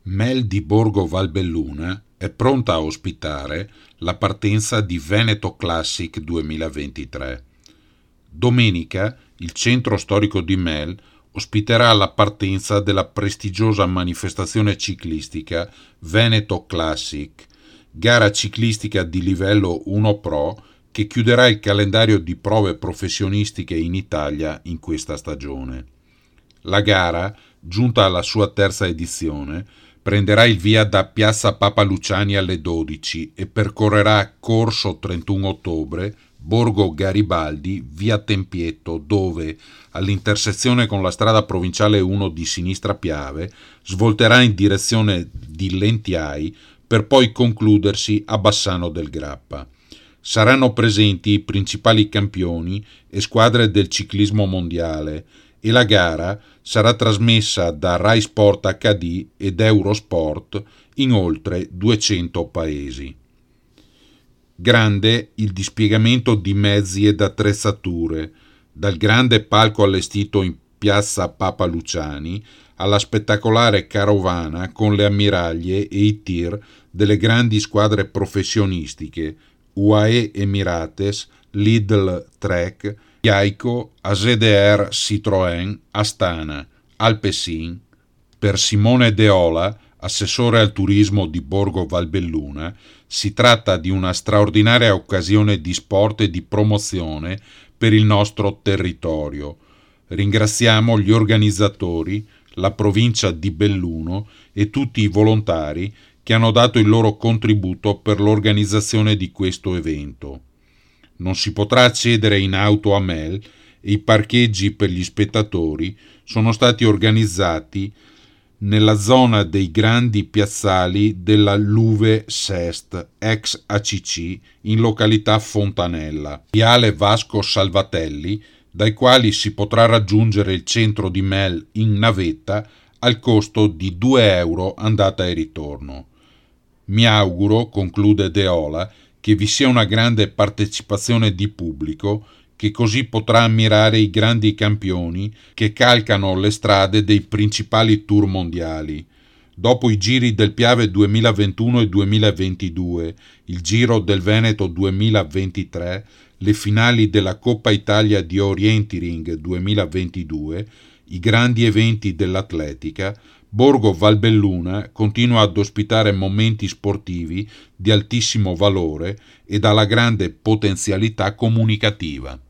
Mel di Borgo Valbelluna è pronta a ospitare la partenza di Veneto Classic 2023. Domenica il centro storico di Mel ospiterà la partenza della prestigiosa manifestazione ciclistica Veneto Classic, gara ciclistica di livello 1 Pro che chiuderà il calendario di prove professionistiche in Italia in questa stagione. La gara, giunta alla sua terza edizione, prenderà il via da Piazza Papa Luciani alle 12 e percorrerà Corso 31 ottobre, Borgo Garibaldi, via Tempietto, dove, all'intersezione con la strada provinciale 1 di Sinistra Piave, svolterà in direzione di Lentiai per poi concludersi a Bassano del Grappa. Saranno presenti i principali campioni e squadre del ciclismo mondiale e la gara sarà trasmessa da Rai Sport HD ed Eurosport in oltre 200 paesi. Grande il dispiegamento di mezzi ed attrezzature, dal grande palco allestito in piazza Papa Luciani alla spettacolare carovana con le ammiraglie e i tir delle grandi squadre professionistiche UAE Emirates, Lidl Trek, Geico, AZR Citroën, Astana, Alpecin. Per Simone Deola, assessore al turismo di Borgo Valbelluna, si tratta di una straordinaria occasione di sport e di promozione per il nostro territorio. Ringraziamo gli organizzatori, la provincia di Belluno e tutti i volontari che hanno dato il loro contributo per l'organizzazione di questo evento. Non si potrà accedere in auto a Mel e i parcheggi per gli spettatori sono stati organizzati nella zona dei grandi piazzali della Luve Sest, ex ACC, in località Fontanella, viale Vasco Salvatelli, dai quali si potrà raggiungere il centro di Mel in navetta al costo di €2 andata e ritorno. Mi auguro, conclude Deola, che vi sia una grande partecipazione di pubblico che così potrà ammirare i grandi campioni che calcano le strade dei principali tour mondiali. Dopo i giri del Piave 2021 e 2022, il Giro del Veneto 2023, le finali della Coppa Italia di Orienteering 2022, i grandi eventi dell'atletica, Borgo Valbelluna continua ad ospitare momenti sportivi di altissimo valore e dalla grande potenzialità comunicativa.